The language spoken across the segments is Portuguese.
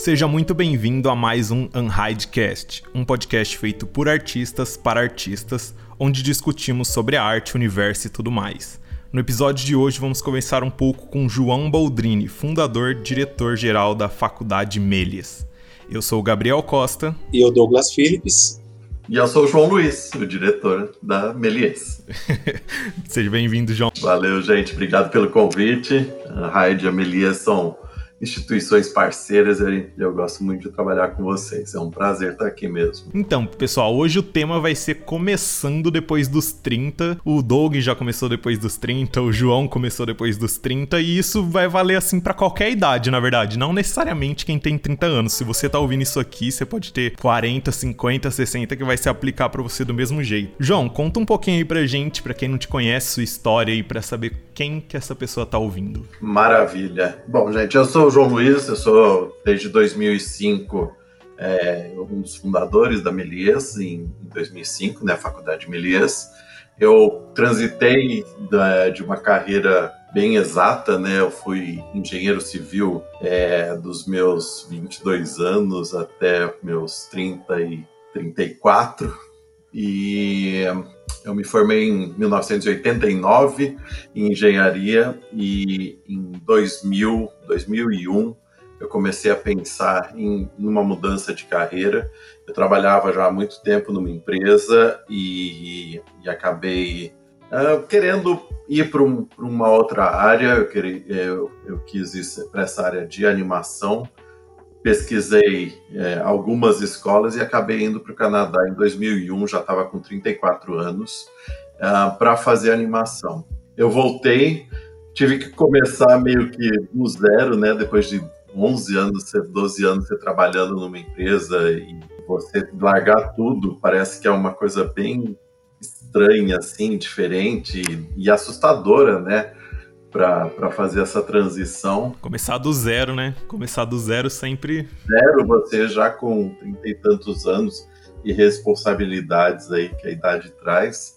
Seja muito bem-vindo a mais um Unhidecast, um podcast feito por artistas para artistas, onde discutimos sobre a arte, o universo e tudo mais. No episódio de hoje vamos conversar um pouco com João Boldrini, fundador e diretor-geral da Faculdade Méliès. Eu sou o Gabriel Costa. E eu, Douglas Philips. E eu sou o João Luiz, o diretor da Méliès. Seja bem-vindo, João. Valeu, gente. Obrigado pelo convite. A Hyde e a Méliès são instituições parceiras e eu gosto muito de trabalhar com vocês. É um prazer estar aqui mesmo. Então, pessoal, hoje o tema vai ser começando depois dos 30. O Doug já começou depois dos 30, o João começou depois dos 30 e isso vai valer assim pra qualquer idade, na verdade. Não necessariamente quem tem 30 anos. Se você tá ouvindo isso aqui, você pode ter 40, 50, 60 que vai se aplicar pra você do mesmo jeito. João, conta um pouquinho aí pra gente, pra quem não te conhece, sua história aí, pra saber quem que essa pessoa tá ouvindo. Maravilha. Bom, gente, eu sou o João Luiz, eu sou desde 2005 um dos fundadores da Méliès, em 2005, né, a Faculdade Méliès. Eu transitei de uma carreira bem exata, né, eu fui engenheiro civil dos meus 22 anos até meus 30 e 34, e eu me formei em 1989 em engenharia e em 2001 eu comecei a pensar em uma mudança de carreira. Eu trabalhava já há muito tempo numa empresa e acabei querendo ir para uma outra área. Eu quis ir para essa área de animação. Pesquisei algumas escolas e acabei indo para o Canadá em 2001, já estava com 34 anos, para fazer animação. Eu voltei, tive que começar meio que do zero, né? Depois de 11 anos, 12 anos você trabalhando numa empresa e você largar tudo, parece que é uma coisa bem estranha, assim, diferente e assustadora, né? Para fazer essa transição. Começar do zero, né? Começar do zero sempre... Zero, você já com 30 e tantos anos e responsabilidades aí que a idade traz.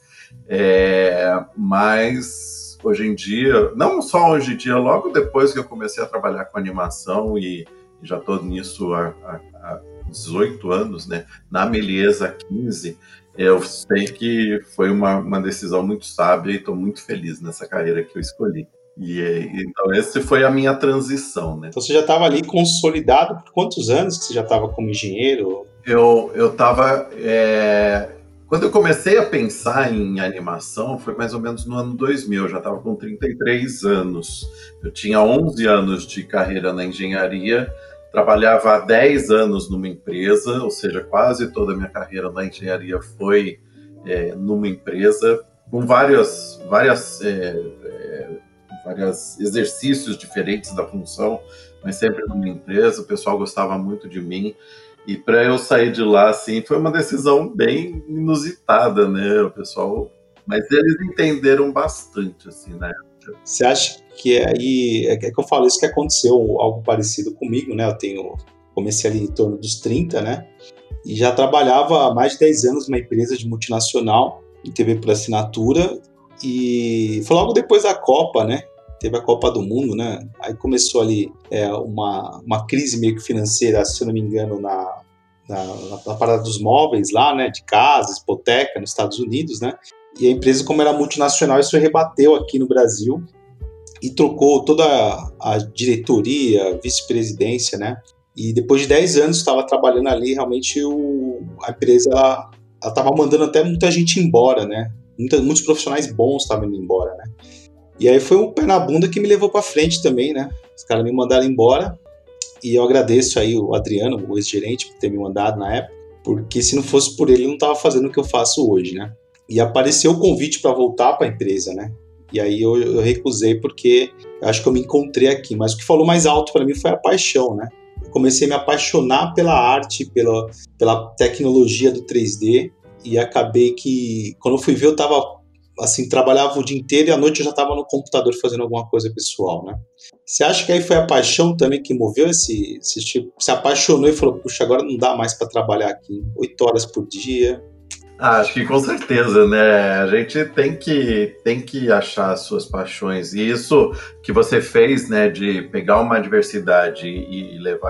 Mas hoje em dia, não só hoje em dia, logo depois que eu comecei a trabalhar com animação e já estou nisso há 18 anos, né? Na Méliès há 15, eu sei que foi uma decisão muito sábia e estou muito feliz nessa carreira que eu escolhi. Então, essa foi a minha transição, né? Então, você já estava ali consolidado por quantos anos que você já estava como engenheiro? Eu estava... Quando eu comecei a pensar em animação, foi mais ou menos no ano 2000, eu já estava com 33 anos. Eu tinha 11 anos de carreira na engenharia, trabalhava há 10 anos numa empresa, ou seja, quase toda a minha carreira na engenharia foi numa empresa, com vários exercícios diferentes da função, mas sempre numa empresa. O pessoal gostava muito de mim, e para eu sair de lá, assim, foi uma decisão bem inusitada, né, o pessoal, mas eles entenderam bastante, assim, né. Você acha que aí, é que eu falo isso, que aconteceu algo parecido comigo, né, comecei ali em torno dos 30, né, e já trabalhava há mais de 10 anos numa empresa de multinacional, em TV por assinatura, e foi logo depois da Copa, né? Teve a Copa do Mundo, né? Aí começou ali uma crise meio que financeira, se eu não me engano, na parada dos móveis lá, né? De casa, hipoteca, nos Estados Unidos, né? E a empresa, como era multinacional, isso rebateu aqui no Brasil e trocou toda a diretoria, vice-presidência, né? E depois de 10 anos estava trabalhando ali, realmente a empresa estava mandando até muita gente embora, né? Muitos profissionais bons estavam indo embora, né? E aí foi um pé na bunda que me levou para frente também, né? Os caras me mandaram embora e eu agradeço aí o Adriano, o ex-gerente, por ter me mandado na época, porque se não fosse por ele, eu não estava fazendo o que eu faço hoje, né? E apareceu o convite para voltar para a empresa, né? E aí eu recusei porque eu acho que eu me encontrei aqui. Mas o que falou mais alto para mim foi a paixão, né? Eu comecei a me apaixonar pela arte, pela tecnologia do 3D, e acabei que, quando eu fui ver, eu tava, assim, trabalhava o dia inteiro e à noite eu já estava no computador fazendo alguma coisa pessoal, né? Você acha que aí foi a paixão também que moveu esse tipo? Se apaixonou e falou, puxa, agora não dá mais para trabalhar aqui 8 horas por dia? Acho que com certeza, né? A gente tem que achar as suas paixões. E isso que você fez, né, de pegar uma diversidade e levar isso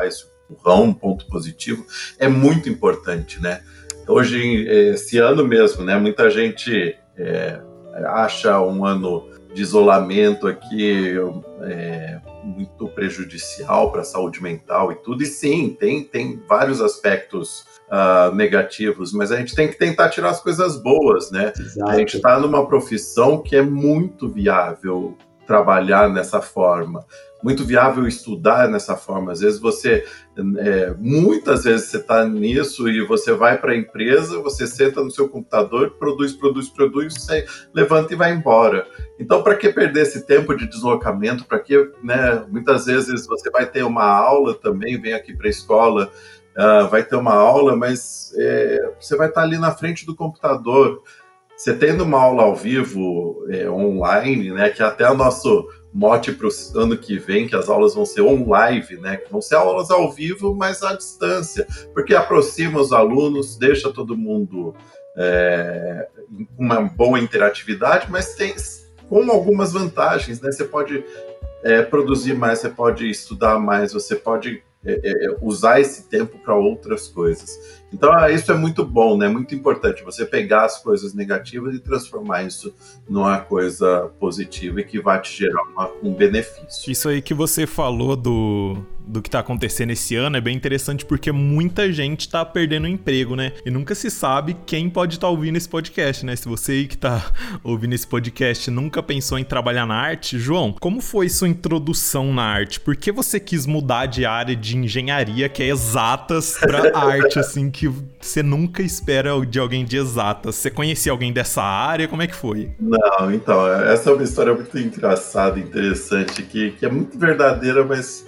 um ponto positivo, é muito importante, né? Hoje, esse ano mesmo, né, muita gente acha um ano de isolamento aqui muito prejudicial para a saúde mental e tudo, e sim, tem vários aspectos negativos, mas a gente tem que tentar tirar as coisas boas, né? Exato. A gente está numa profissão que é muito viável trabalhar nessa forma, muito viável estudar nessa forma. Às vezes muitas vezes você está nisso e você vai para a empresa, você senta no seu computador, produz, você levanta e vai embora. Então, para que perder esse tempo de deslocamento? Para que, né? Muitas vezes você vai ter uma aula também, vem aqui para a escola, vai ter uma aula, mas você vai estar ali na frente do computador. Você tendo uma aula ao vivo, online, né, que até o nosso mote para o ano que vem, que as aulas vão ser on-live, né, que vão ser aulas ao vivo, mas à distância, porque aproxima os alunos, deixa todo mundo com uma boa interatividade, mas tem com algumas vantagens, né? Você pode produzir mais, você pode estudar mais, você pode usar esse tempo para outras coisas. Então, isso é muito bom, né? Muito importante você pegar as coisas negativas e transformar isso numa coisa positiva e que vai te gerar um benefício. Isso aí que você falou do que tá acontecendo esse ano é bem interessante porque muita gente tá perdendo o emprego, né? E nunca se sabe quem pode estar ouvindo esse podcast, né? Se você aí que tá ouvindo esse podcast nunca pensou em trabalhar na arte, João, como foi sua introdução na arte? Por que você quis mudar de área de engenharia, que é exatas, pra arte, assim, que você nunca espera de alguém de exatas? Você conhecia alguém dessa área? Como é que foi? Não, então, essa é uma história muito engraçada, interessante, que é muito verdadeira, mas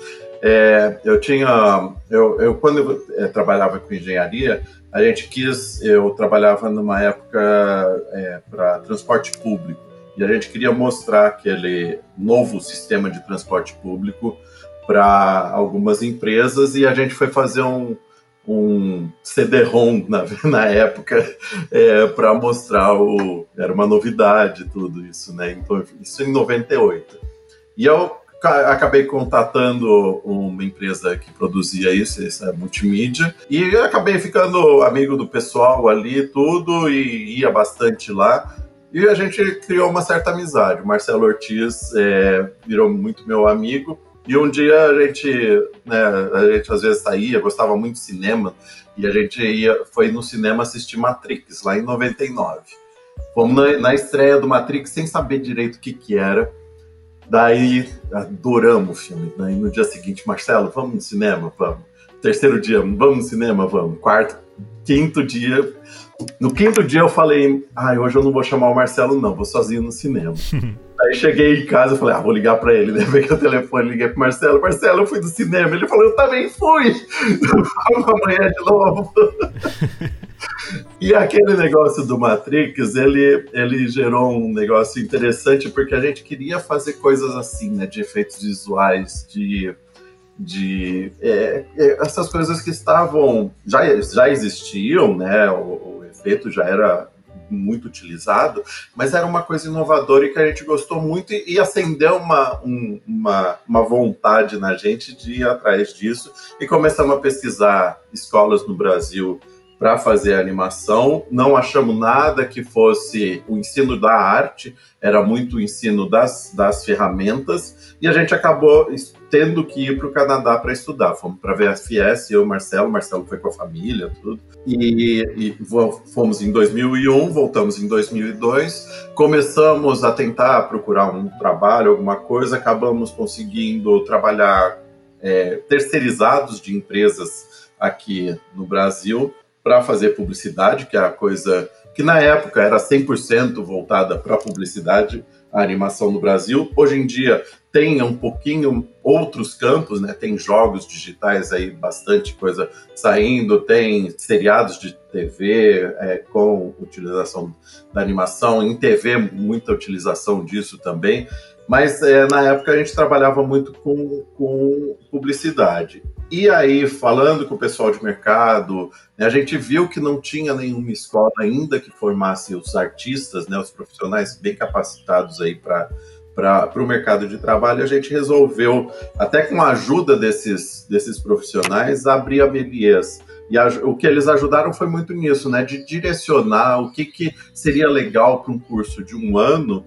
quando eu trabalhava com engenharia, eu trabalhava numa época para transporte público, e a gente queria mostrar aquele novo sistema de transporte público para algumas empresas, e a gente foi fazer um CD-ROM na época para mostrar era uma novidade tudo isso, né? Então, isso em 98. E eu acabei contatando uma empresa que produzia isso, essa multimídia, e eu acabei ficando amigo do pessoal ali, tudo, e ia bastante lá. E a gente criou uma certa amizade. O Marcelo Ortiz virou muito meu amigo. E um dia a gente às vezes saía, gostava muito de cinema, e a gente foi no cinema assistir Matrix, lá em 99. Fomos na estreia do Matrix sem saber direito o que era. Daí adoramos o filme. Daí no dia seguinte, Marcelo, vamos no cinema? Vamos. Terceiro dia, vamos no cinema? Vamos. Quarto, quinto dia. No quinto dia eu falei, hoje eu não vou chamar o Marcelo não, vou sozinho no cinema. Aí cheguei em casa e falei, vou ligar pra ele, né? Peguei o telefone, liguei pro Marcelo, eu fui no cinema. Ele falou, eu também fui. Vamos amanhã de novo. E aquele negócio do Matrix, ele gerou um negócio interessante, porque a gente queria fazer coisas assim, né? De efeitos visuais, essas coisas que já existiam, né? O efeito já era muito utilizado, mas era uma coisa inovadora e que a gente gostou muito e acendeu uma vontade na gente de ir atrás disso, e começamos a pesquisar escolas no Brasil para fazer animação. Não achamos nada que fosse o ensino da arte, era muito o ensino das ferramentas, e a gente acabou tendo que ir para o Canadá para estudar. Fomos para a VFS, eu e o Marcelo foi com a família, tudo. E fomos em 2001, voltamos em 2002, começamos a tentar procurar um trabalho, alguma coisa, acabamos conseguindo trabalhar terceirizados de empresas aqui no Brasil para fazer publicidade, que é a coisa que na época era 100% voltada para publicidade, a animação no Brasil. Hoje em dia tem um pouquinho outros campos, né? Tem jogos digitais aí, bastante coisa saindo, tem seriados de TV com utilização da animação, em TV muita utilização disso também, mas na época a gente trabalhava muito com publicidade. E aí, falando com o pessoal de mercado, né, a gente viu que não tinha nenhuma escola ainda que formasse os artistas, né, os profissionais bem capacitados aí para para o mercado de trabalho, a gente resolveu, até com a ajuda desses profissionais, abrir a Melies. E o que eles ajudaram foi muito nisso, né? De direcionar o que seria legal para um curso de um ano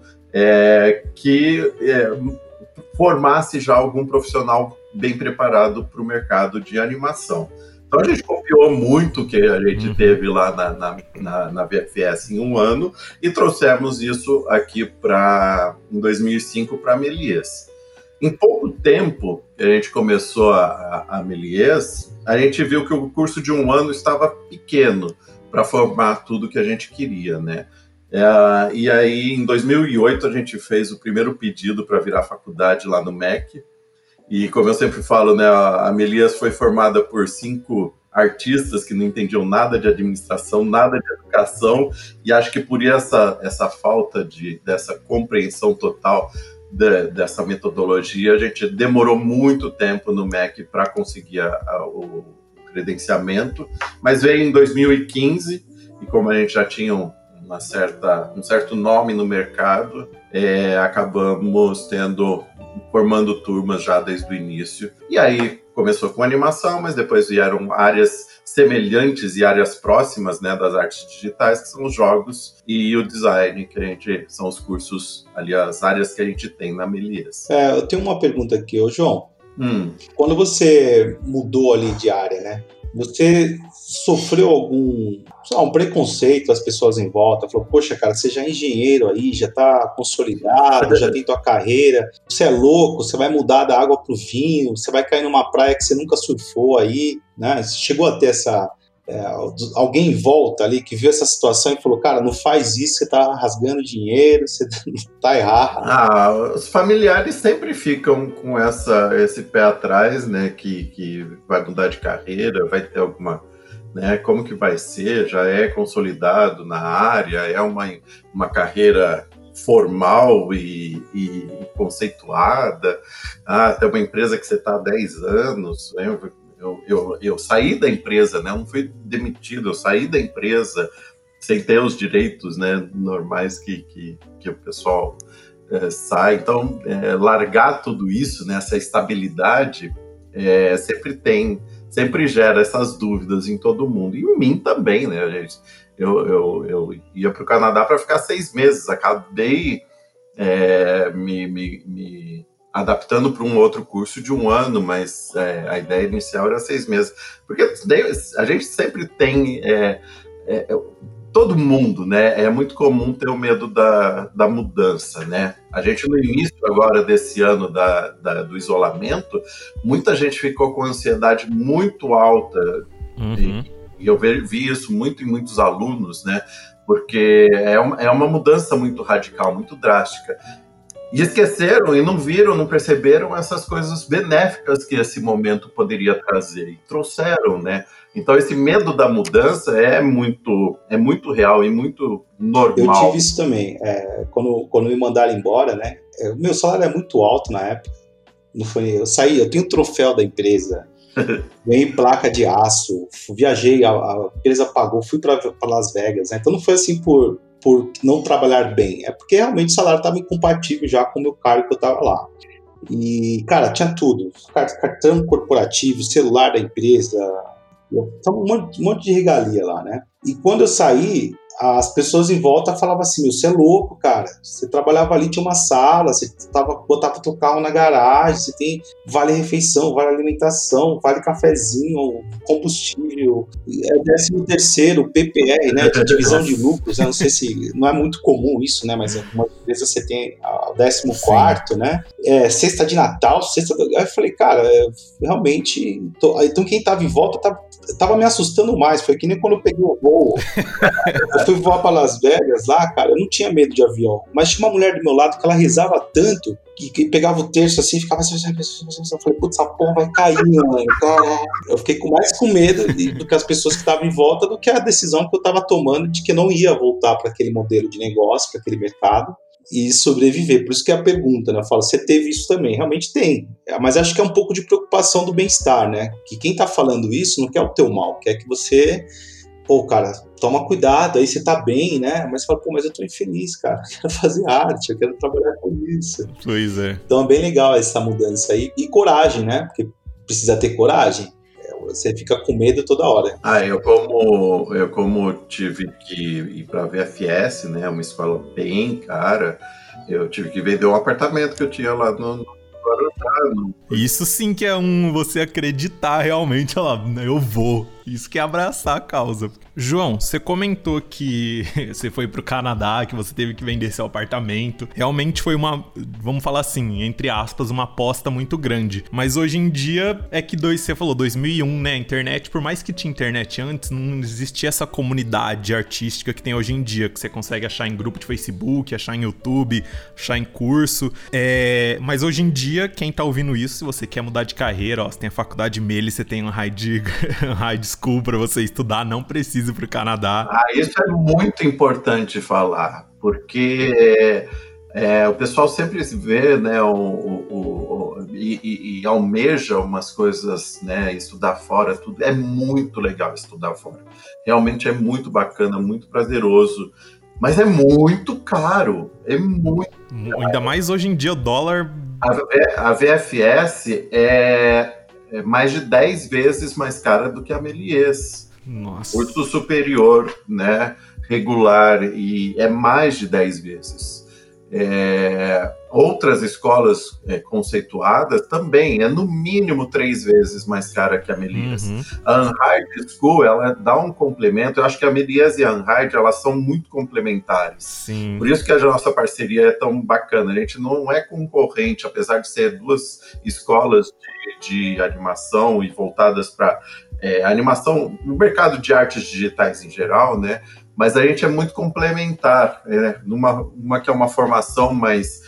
que formasse já algum profissional bem preparado para o mercado de animação. Então a gente copiou muito o que a gente teve lá na VFS em um ano e trouxemos isso aqui em 2005 para a Melies. Em pouco tempo que a gente começou a Melies, a gente viu que o curso de um ano estava pequeno para formar tudo que a gente queria, né? E aí, em 2008, a gente fez o primeiro pedido para virar faculdade lá no MEC. E como eu sempre falo, né, a Melies foi formada por 5 artistas que não entendiam nada de administração, nada de educação, e acho que por essa falta dessa compreensão total dessa metodologia, a gente demorou muito tempo no MEC para conseguir o credenciamento, mas veio em 2015, e como a gente já tinha um certo nome no mercado, acabamos formando turmas já desde o início. E aí começou com animação, mas depois vieram áreas semelhantes e áreas próximas, né, das artes digitais, que são os jogos e o design, são os cursos, ali, as áreas que a gente tem na Melies. Eu tenho uma pergunta aqui, João. Quando você mudou ali de área, né? Você sofreu um preconceito das pessoas em volta? Falou, poxa, cara, você já é engenheiro aí, já tá consolidado, já tem tua carreira, você é louco, você vai mudar da água pro vinho, você vai cair numa praia que você nunca surfou aí, né? Você chegou a ter alguém em volta ali que viu essa situação e falou, cara, não faz isso, você tá rasgando dinheiro, você tá errado. Os familiares sempre ficam com esse pé atrás, né, que vai mudar de carreira, vai ter alguma, né, como que vai ser, já é consolidado na área, é uma carreira formal e conceituada, tem uma empresa que você está há 10 anos, né? Eu saí da empresa, né? Eu não fui demitido, eu saí da empresa sem ter os direitos, né, normais que o pessoal sai. Então, largar tudo isso, né, essa estabilidade, sempre gera essas dúvidas em todo mundo. E em mim também, né, gente? Eu ia para o Canadá para ficar 6 meses, acabei me adaptando para um outro curso de um ano, mas a ideia inicial era 6 meses. Porque a gente sempre tem... todo mundo, né? É muito comum ter o medo da mudança, né? A gente, no início agora desse ano do isolamento, muita gente ficou com ansiedade muito alta. E eu vi isso muito em muitos alunos, né? Porque é uma mudança muito radical, muito drástica. E esqueceram e não viram, não perceberam essas coisas benéficas que esse momento poderia trazer. E trouxeram, né? Então, esse medo da mudança é muito real e muito normal. Eu tive isso também. Quando me mandaram embora, né? O meu salário é muito alto na época. Não foi, eu tenho o troféu da empresa, ganhei placa de aço, viajei, a empresa pagou, fui para Las Vegas, né? Então não foi assim por não trabalhar bem, é porque realmente o salário estava incompatível já com o meu cargo que eu estava lá. E, cara, tinha tudo, cartão corporativo, celular da empresa, um monte de regalia lá, né? E quando eu saí, as pessoas em volta falavam assim, você é louco, cara, você trabalhava ali, tinha uma sala, você botava teu carro na garagem, você tem vale refeição, vale alimentação, vale cafezinho, combustível, 13º, PPR, né, de divisão de lucros, né, não sei se, não é muito comum isso, né, mas algumas vezes você tem o 14º, né, cesta de Natal, aí eu falei, cara, realmente, então quem tava em volta tava me assustando mais, foi que nem quando eu peguei o voo, eu fui voar para Las Vegas lá, cara, eu não tinha medo de avião, mas tinha uma mulher do meu lado que ela risava tanto que pegava o terço assim, ficava assim, eu falei, putz, essa porra vai cair, mano, cara. Eu fiquei mais com medo do que as pessoas que estavam em volta do que a decisão que eu estava tomando de que eu não ia voltar para aquele modelo de negócio, para aquele mercado e sobreviver. Por isso que é a pergunta, né? Eu falo, você teve isso também? Realmente tem, mas acho que é um pouco de preocupação do bem-estar, né? Que quem tá falando isso não quer o teu mal, quer que você pô, cara, toma cuidado, aí você tá bem, né? Mas você fala, pô, mas eu tô infeliz, cara, eu quero fazer arte, eu quero trabalhar com isso. Pois é. Então é bem legal essa mudança aí. E coragem, né? Porque precisa ter coragem. Você fica com medo toda hora. Eu como tive que ir para a VFS, né, uma escola bem cara, eu tive que vender um apartamento que eu tinha lá no Guarujá. Isso sim que é você acreditar realmente, olha lá, eu vou. Isso que é abraçar a causa. João, você comentou que você foi pro Canadá, que você teve que vender seu apartamento. Realmente foi vamos falar assim, entre aspas, uma aposta muito grande. Mas hoje em dia é que você falou 2001, né? Internet, por mais que tinha internet antes, não existia essa comunidade artística que tem hoje em dia, que você consegue achar em grupo de Facebook, achar em YouTube, achar em curso. Mas hoje em dia, quem tá ouvindo isso, se você quer mudar de carreira, ó, você tem a faculdade Meli, você tem um high school pra você estudar, não precisa ir pro Canadá. Isso é muito importante falar, porque o pessoal sempre vê, né, e almeja umas coisas, né, estudar fora, tudo. É muito legal estudar fora. Realmente é muito bacana, muito prazeroso. Mas é muito caro. É muito caro. Ainda mais hoje em dia, o dólar... A VFS é mais de 10 vezes mais cara do que a Méliès. Nossa. Curso superior, né, regular, e é mais de 10 vezes. Outras escolas conceituadas também é no mínimo 3 vezes mais cara que a Méliès. Uhum. A Unhard School, ela dá um complemento. Eu acho que a Méliès e a Unhard, elas são muito complementares. Sim. Por isso que a nossa parceria é tão bacana. A gente não é concorrente, apesar de ser duas escolas de animação e voltadas para animação no mercado de artes digitais em geral, né? Mas a gente é muito complementar, uma que é uma formação mais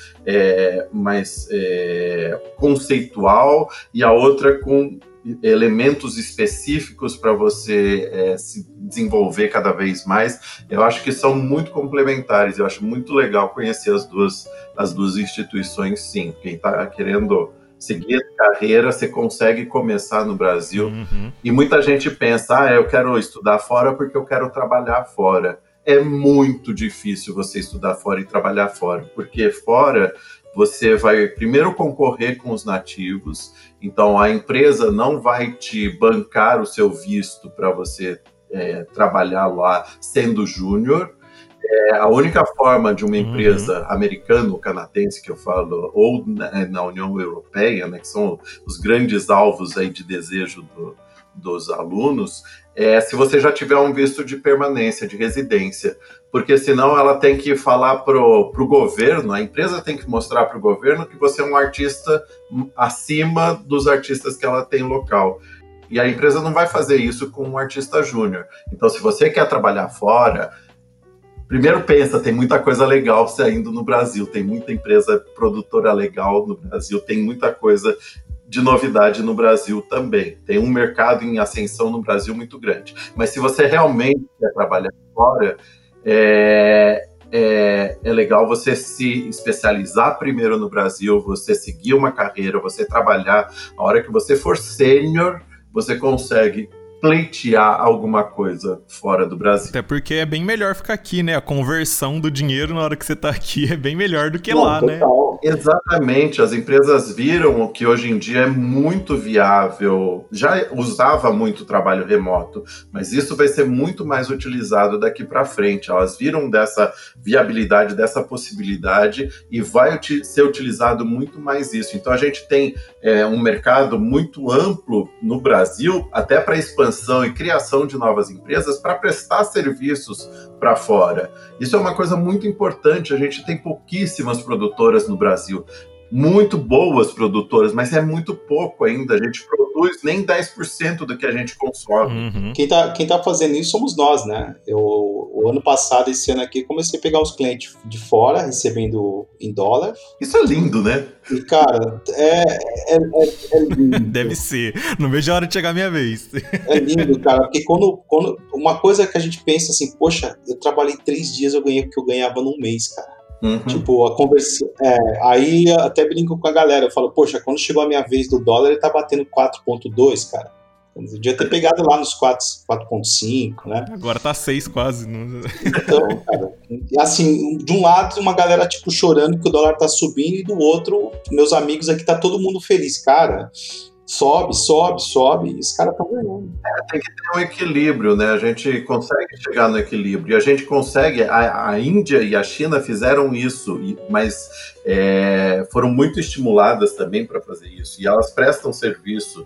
conceitual e a outra com elementos específicos para você se desenvolver cada vez mais. Eu acho que são muito complementares, eu acho muito legal conhecer as duas instituições, sim. Quem está querendo seguir a carreira, você consegue começar no Brasil. Uhum. E muita gente pensa, eu quero estudar fora porque eu quero trabalhar fora. É muito difícil você estudar fora e trabalhar fora, porque fora você vai primeiro concorrer com os nativos, então a empresa não vai te bancar o seu visto para você trabalhar lá sendo júnior. A única forma de uma empresa americana ou canadense, que eu falo, ou na União Europeia, né, que são os grandes alvos aí de desejo dos alunos, se você já tiver um visto de permanência, de residência, porque senão ela tem que falar pro governo, a empresa tem que mostrar para o governo que você é um artista acima dos artistas que ela tem local. E a empresa não vai fazer isso com um artista júnior. Então, se você quer trabalhar fora, primeiro pensa, tem muita coisa legal saindo no Brasil, tem muita empresa produtora legal no Brasil, tem muita coisa de novidade no Brasil também. Tem um mercado em ascensão no Brasil muito grande. Mas se você realmente quer trabalhar fora, é legal você se especializar primeiro no Brasil, você seguir uma carreira, você trabalhar. A hora que você for sênior, você consegue pleitear alguma coisa fora do Brasil. Até porque é bem melhor ficar aqui, né? A conversão do dinheiro na hora que você tá aqui é bem melhor do que lá, total, né? Exatamente. As empresas viram que hoje em dia é muito viável. Já usava muito trabalho remoto, mas isso vai ser muito mais utilizado daqui para frente. Elas viram dessa viabilidade, dessa possibilidade e vai ser utilizado muito mais isso. Então a gente tem um mercado muito amplo no Brasil, até para expansão e criação de novas empresas para prestar serviços para fora. Isso é uma coisa muito importante. A gente tem pouquíssimas produtoras no Brasil, muito boas produtoras, mas é muito pouco ainda. A gente produz nem 10% do que a gente consome. Uhum. Quem tá fazendo isso somos nós, né? O ano passado, esse ano aqui, comecei a pegar os clientes de fora, recebendo em dólar. Isso é lindo, né? E, cara, é lindo. Deve ser. Não vejo a hora de chegar a minha vez. É lindo, cara, porque quando uma coisa que a gente pensa assim, poxa, eu trabalhei 3 dias, eu ganhei o que eu ganhava num mês, cara. Uhum. Tipo, a conversa. Aí até brinco com a galera, eu falo, poxa, quando chegou a minha vez do dólar, ele tá batendo 4,2, cara. Podia ter pegado lá nos 4.5, né? Agora tá 6 quase. Não... Então, cara, assim, de um lado uma galera, tipo, chorando que o dólar tá subindo, e do outro, meus amigos aqui, tá todo mundo feliz. Cara, sobe, e os caras estão ganhando. Tem que ter um equilíbrio, né? A gente consegue chegar no equilíbrio. E a gente consegue... A Índia e a China fizeram isso, mas foram muito estimuladas também para fazer isso. E elas prestam serviço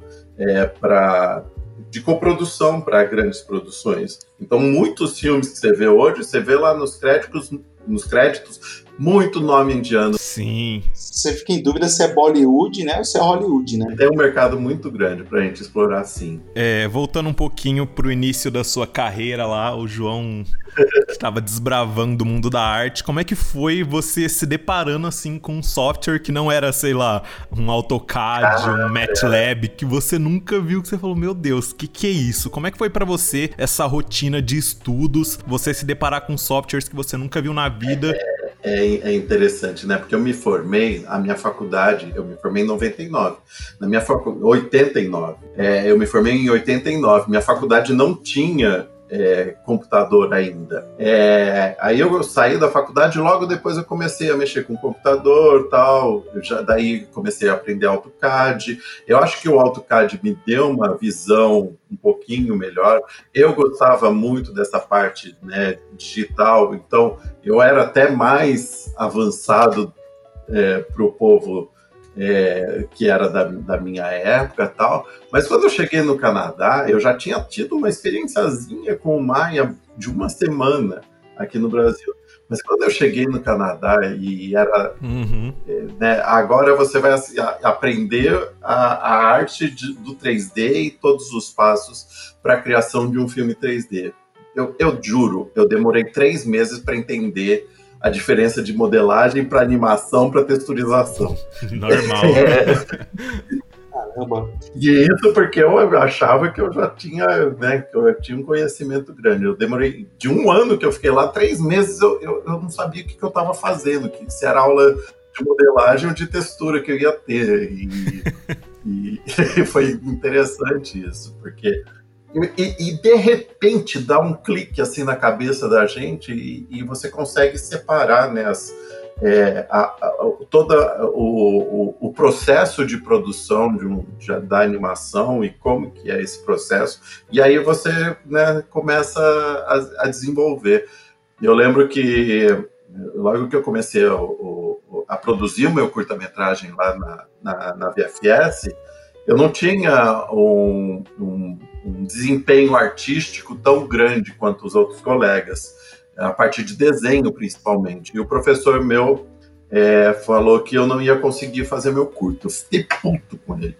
de coprodução para grandes produções. Então, muitos filmes que você vê hoje, você vê lá nos créditos muito nome indiano. Sim. Você fica em dúvida se é Bollywood, né, ou se é Hollywood, né? Tem um mercado muito grande pra gente explorar, sim. Voltando um pouquinho pro início da sua carreira lá, o João estava desbravando o mundo da arte. Como é que foi você se deparando assim com um software que não era, sei lá, um AutoCAD, um MATLAB, que você nunca viu, que você falou, meu Deus, que é isso? Como é que foi pra você essa rotina de estudos, você se deparar com softwares que você nunca viu na vida? É interessante, né? Porque eu me formei, a minha faculdade, eu me formei em 99. Na minha faculdade, 89. Eu me formei em 89. Minha faculdade não tinha computador ainda. Aí eu saí da faculdade, logo depois eu comecei a mexer com computador, tal. Daí comecei a aprender AutoCAD. Eu acho que o AutoCAD me deu uma visão um pouquinho melhor. Eu gostava muito dessa parte, né, digital, então eu era até mais avançado para o povo que era da minha época e tal. Mas quando eu cheguei no Canadá, eu já tinha tido uma experiênciazinha com o Maya de uma semana aqui no Brasil. Mas quando eu cheguei no Canadá e era... né, agora você vai aprender a arte do 3D e todos os passos para a criação de um filme 3D. Eu juro, eu demorei 3 meses para entender a diferença de modelagem para animação para texturização. Normal. Caramba. E isso porque eu achava que eu já tinha, né, que eu tinha um conhecimento grande. Eu demorei de 1 ano que eu fiquei lá, 3 meses eu não sabia o que eu estava fazendo, se era aula de modelagem ou de textura que eu ia ter. E foi interessante isso, porque... E de repente dá um clique assim na cabeça da gente e você consegue separar, né, todo o processo de produção da animação e como que é esse processo. E aí você, né, começa a desenvolver. Eu lembro que logo que eu comecei a produzir o meu curta-metragem lá na VFS, eu não tinha um desempenho artístico tão grande quanto os outros colegas, a partir de desenho principalmente. E o professor meu falou que eu não ia conseguir fazer meu curto. Eu fiquei puto com ele.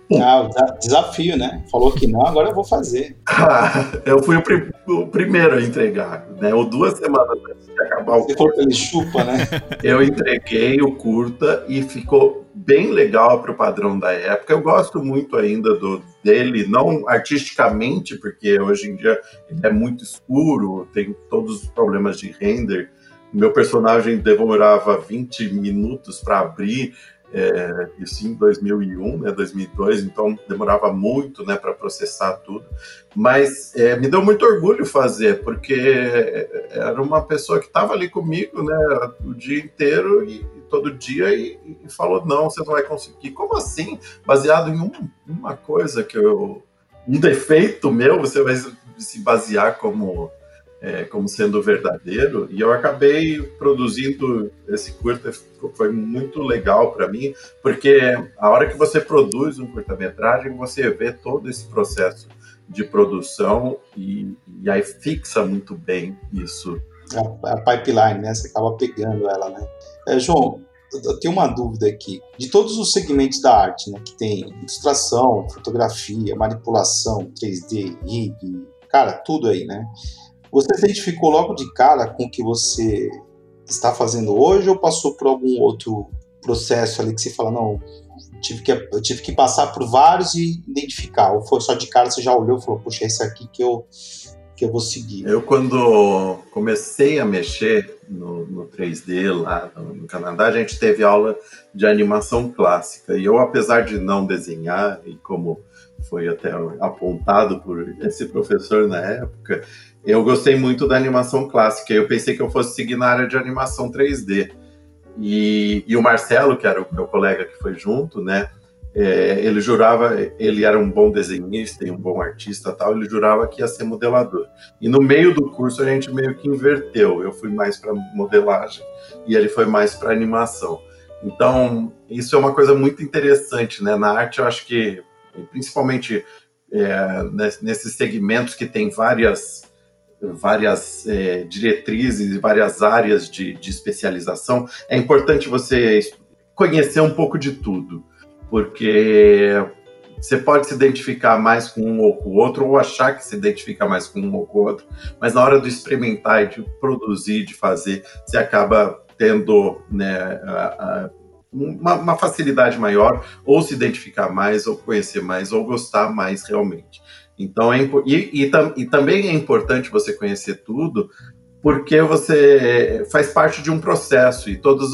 Desafio, né? Falou que não, agora eu vou fazer. Eu fui o primeiro a entregar, né? Ou 2 semanas antes de acabar o curta. Você falou que ele chupa, né? Eu entreguei o curta e ficou bem legal para o padrão da época. Eu gosto muito ainda dele, não artisticamente, porque hoje em dia ele é muito escuro, tem todos os problemas de render. Meu personagem demorava 20 minutos para abrir, isso em 2001, né, 2002, então demorava muito, né, para processar tudo. Mas me deu muito orgulho fazer, porque era uma pessoa que estava ali comigo, né, o dia inteiro e todo dia e falou, não, você não vai conseguir. Como assim? Baseado em uma coisa um defeito meu, você vai se basear como sendo verdadeiro. E eu acabei produzindo esse curta, foi muito legal para mim, porque a hora que você produz um curta-metragem, você vê todo esse processo de produção e aí fixa muito bem isso. A pipeline, né? Você acaba pegando ela, né? João, eu tenho uma dúvida aqui. De todos os segmentos da arte, né, que tem ilustração, fotografia, manipulação, 3D, rig, cara, tudo aí, né? Você se identificou logo de cara com o que você está fazendo hoje ou passou por algum outro processo ali que você fala, não, eu tive que passar por vários e identificar? Ou foi só de cara, você já olhou e falou, poxa, é esse aqui que eu vou seguir? Eu, quando comecei a mexer no 3D lá no Canadá, a gente teve aula de animação clássica. E eu, apesar de não desenhar, e como foi até apontado por esse professor na época, eu gostei muito da animação clássica. Eu pensei que eu fosse seguir na área de animação 3D. E o Marcelo, que era o meu colega que foi junto, né? Ele jurava, ele era um bom desenhista e um bom artista tal, ele jurava que ia ser modelador. E no meio do curso a gente meio que inverteu. Eu fui mais para modelagem e ele foi mais para animação. Então, isso é uma coisa muito interessante, né? Na arte, eu acho que, principalmente nesses segmentos que tem várias diretrizes e várias áreas de especialização, é importante você conhecer um pouco de tudo, porque você pode se identificar mais com um ou com o outro, ou achar que se identifica mais com um ou com o outro, mas na hora de experimentar e de produzir, de fazer, você acaba tendo, né, uma facilidade maior, ou se identificar mais, ou conhecer mais, ou gostar mais realmente. Então, também é importante você conhecer tudo, porque você faz parte de um processo, e todos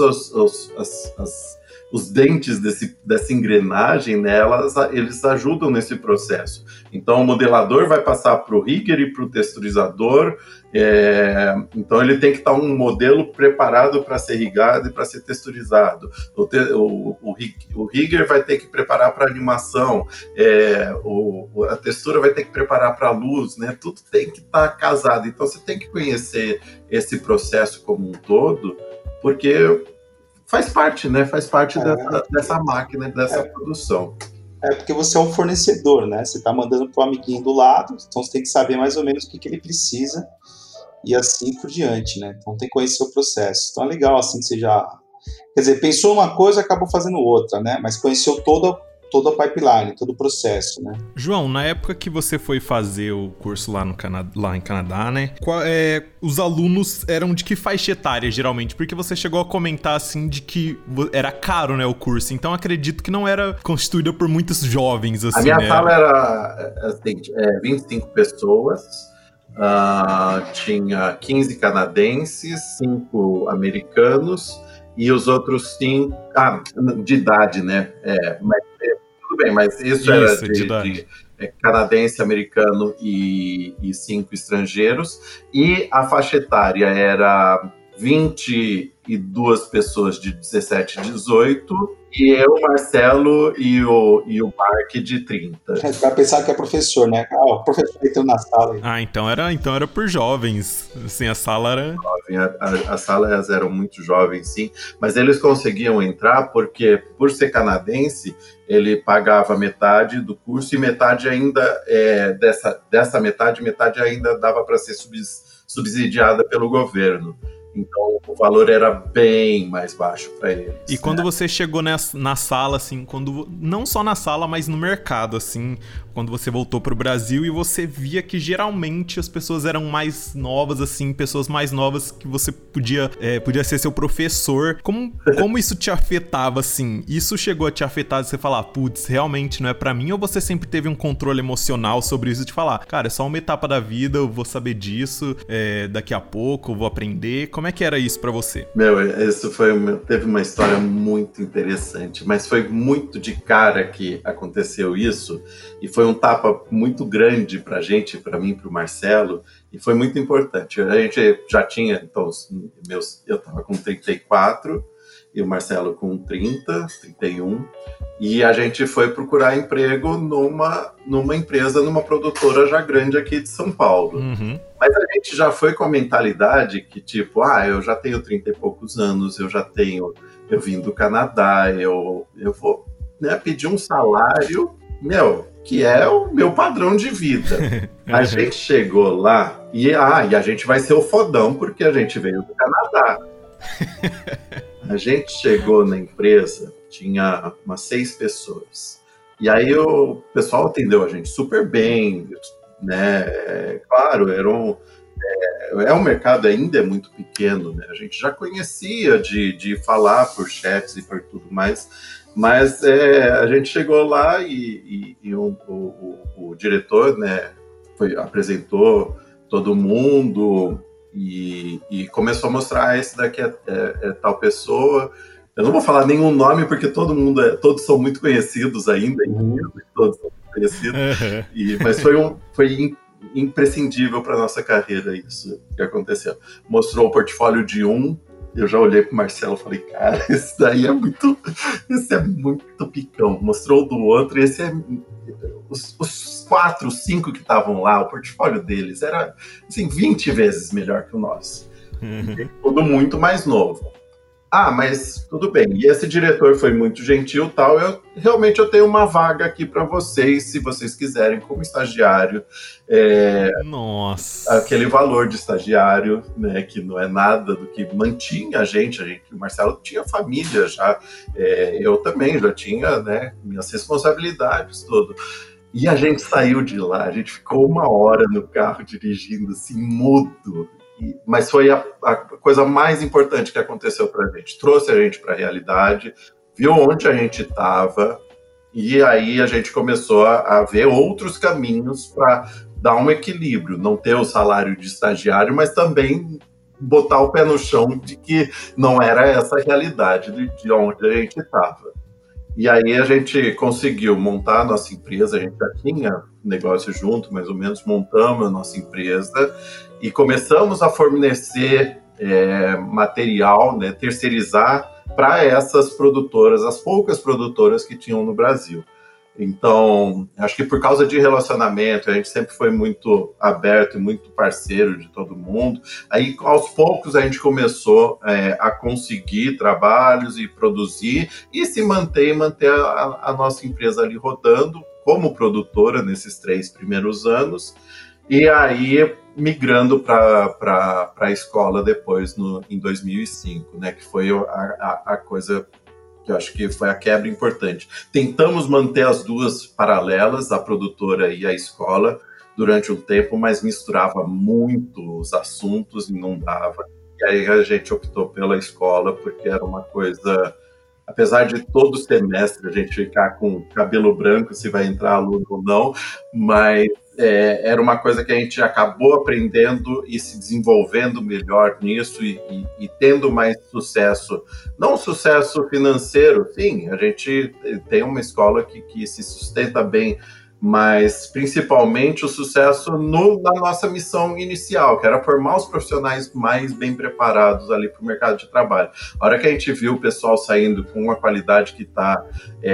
os dentes dessa engrenagem, né, eles ajudam nesse processo. Então, o modelador vai passar para o rigger e para o texturizador, então ele tem que estar um modelo preparado para ser rigado e para ser texturizado. O rigger vai ter que preparar para animação, a textura vai ter que preparar para a luz, né? Tudo tem que estar casado. Então, você tem que conhecer esse processo como um todo, porque faz parte, né? Faz parte dessa máquina, dessa produção. Porque você é um fornecedor, né? Você está mandando para o amiguinho do lado, então você tem que saber mais ou menos o que ele precisa e assim por diante, né? Então tem que conhecer o processo. Então é legal assim que você já... Quer dizer, pensou uma coisa e acabou fazendo outra, né? Mas conheceu toda a pipeline, todo o processo, né? João, na época que você foi fazer o curso lá em Canadá, né? Os alunos eram de que faixa etária, geralmente? Porque você chegou a comentar, assim, de que era caro, né, o curso. Então, acredito que não era constituída por muitos jovens, assim, né? A minha né? sala era, assim, 25 pessoas. Tinha 15 canadenses, 5 americanos e os outros 5... de idade, né? Mas tudo bem, mas isso era de canadense, americano e 5 estrangeiros. E a faixa etária era 22 pessoas de 17 e 18, e eu, Marcelo e o Mark de 30. Vai pensar que é professor, né? O professor entrou na sala. Então era por jovens. Assim, a sala era... As salas eram muito jovens, sim, mas eles conseguiam entrar porque, por ser canadense, ele pagava metade do curso e metade ainda, dessa metade ainda dava para ser subsidiada pelo governo. Então, o valor era bem mais baixo para eles. E quando você chegou na sala, assim, não só na sala, mas no mercado, assim, quando você voltou pro Brasil e você via que geralmente as pessoas eram mais novas, assim, pessoas mais novas que você podia ser seu professor. Como isso te afetava, assim? Isso chegou a te afetar de você falar, putz, realmente não é pra mim? Ou você sempre teve um controle emocional sobre isso de falar, cara, é só uma etapa da vida, eu vou saber disso, daqui a pouco eu vou aprender. Como é que era isso pra você? Isso teve uma história muito interessante, mas foi muito de cara que aconteceu isso, e foi um tapa muito grande pra gente, pra mim, pro Marcelo, e foi muito importante. A gente já tinha, então, eu tava com 34, e o Marcelo com 30, 31, e a gente foi procurar emprego numa empresa, numa produtora já grande aqui de São Paulo. Uhum. Mas a gente já foi com a mentalidade que, tipo, eu já tenho 30 e poucos anos, eu vim do Canadá, eu vou, né, pedir um salário, que é o meu padrão de vida. A gente chegou lá e a gente vai ser o fodão porque a gente veio do Canadá. A gente chegou na empresa, tinha umas 6 pessoas. E aí o pessoal atendeu a gente super bem, né? Claro, o mercado ainda é muito pequeno, né? A gente já conhecia de falar por chats e por tudo mais, mas a gente chegou lá e o diretor, né, apresentou todo mundo e começou a mostrar, esse daqui é tal pessoa. Eu não vou falar nenhum nome porque todos são muito conhecidos ainda, todos são muito parecido. Mas foi imprescindível para nossa carreira isso que aconteceu. Mostrou o portfólio de um, eu já olhei pro Marcelo e falei, cara, esse é muito picão. Mostrou do outro, e esse é... Os 4, 5 que estavam lá, o portfólio deles era, assim, 20 vezes melhor que o nosso. Tudo muito mais novo. Mas tudo bem. E esse diretor foi muito gentil, tal. Eu tenho uma vaga aqui para vocês, se vocês quiserem, como estagiário. Nossa. Aquele valor de estagiário, né, que não é nada do que mantinha a gente. O Marcelo tinha família já. Eu também já tinha, né, minhas responsabilidades, tudo. E a gente saiu de lá, a gente ficou 1 hora no carro dirigindo, assim, mudo. Mas foi a coisa mais importante que aconteceu pra gente. Trouxe a gente pra realidade, viu onde a gente estava, e aí a gente começou a ver outros caminhos para dar um equilíbrio, não ter o salário de estagiário, mas também botar o pé no chão de que não era essa a realidade de onde a gente estava. E aí a gente conseguiu montar a nossa empresa, a gente já tinha negócio junto, mais ou menos, montamos a nossa empresa e começamos a fornecer material, né, terceirizar para essas produtoras, as poucas produtoras que tinham no Brasil. Então, acho que por causa de relacionamento, a gente sempre foi muito aberto e muito parceiro de todo mundo. Aí, aos poucos, a gente começou a conseguir trabalhos e produzir e se manter a nossa empresa ali rodando como produtora nesses 3 primeiros anos. E aí, migrando para a escola depois, em 2005, né, que foi a coisa que eu acho que foi a quebra importante. Tentamos manter as duas paralelas, a produtora e a escola, durante um tempo, mas misturava muito os assuntos e não dava. E aí a gente optou pela escola, porque era uma coisa... Apesar de todo semestre a gente ficar com cabelo branco, se vai entrar aluno ou não, mas era uma coisa que a gente acabou aprendendo e se desenvolvendo melhor nisso e tendo mais sucesso. Não sucesso financeiro, sim, a gente tem uma escola que se sustenta bem, mas principalmente o sucesso na nossa missão inicial, que era formar os profissionais mais bem preparados ali para o mercado de trabalho. A hora que a gente viu o pessoal saindo com uma qualidade que está